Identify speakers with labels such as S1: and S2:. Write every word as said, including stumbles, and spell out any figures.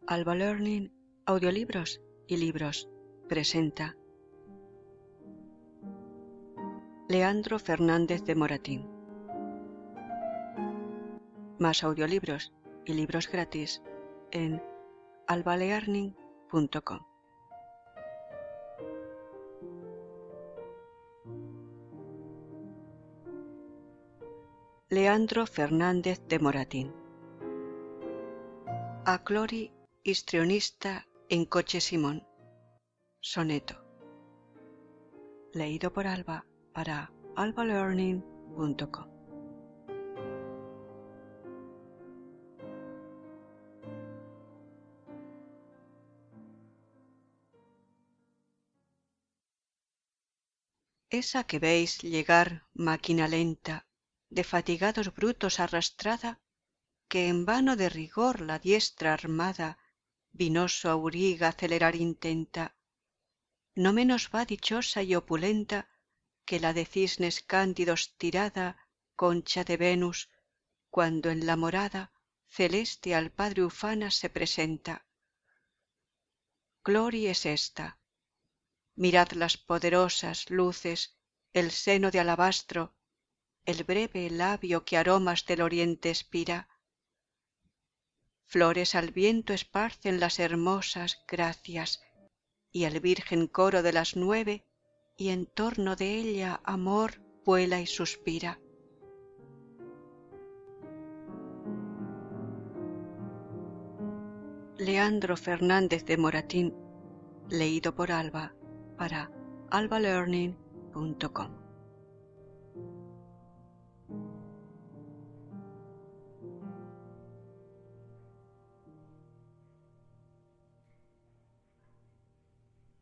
S1: Alba Learning, audiolibros y libros presenta Leandro Fernández de Moratín. Más audiolibros y libros gratis en alba learning punto com. Leandro Fernández de Moratín. A Clori histrionista en coche Simón. Soneto. Leído por Alba para alba learning punto com. Esa que veis llegar máquina lenta, de fatigados brutos arrastrada, que en vano de rigor la diestra armada vinoso auriga acelerar intenta, no menos va dichosa y opulenta que la de cisnes cándidos tirada concha de Venus, cuando en la morada celeste al padre ufana se presenta. Clori es esta. Mirad las poderosas luces, el seno de alabastro, el breve labio que aromas del oriente expira. Flores al viento esparcen las hermosas gracias, y el virgen coro de las nueve, y en torno de ella amor vuela y suspira. Leandro Fernández de Moratín, leído por Alba para alba learning punto com.